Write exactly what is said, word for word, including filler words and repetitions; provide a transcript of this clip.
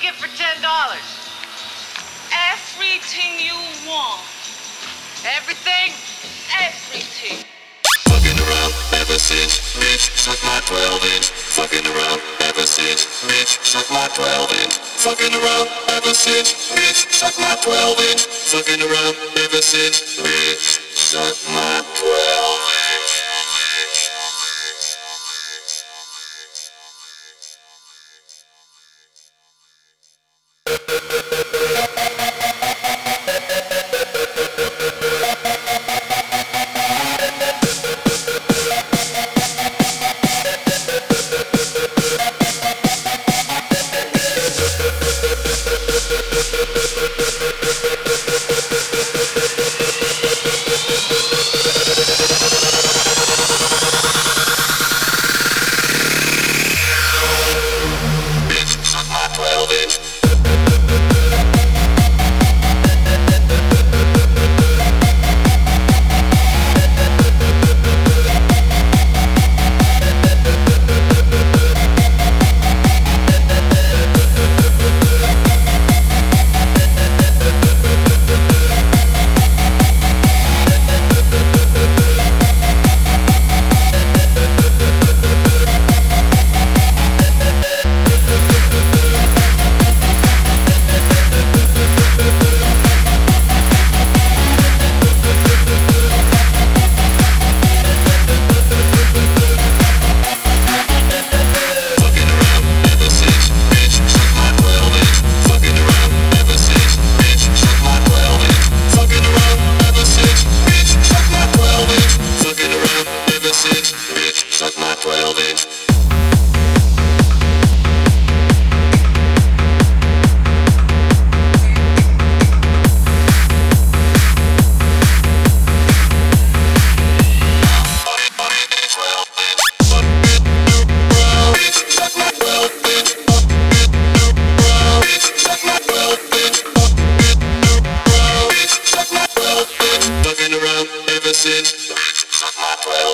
get for ten dollars? Everything you want. Everything? Everything. Fucking around ever since, bitch, suck my twelve inch. Fucking around ever since, bitch, suck my twelve inch. Fucking around ever since, bitch, suck my twelve inch. Fucking around ever since, bitch, suck my twelve inch. Suck my twelve inch. Fucking around ever since, suck my twelve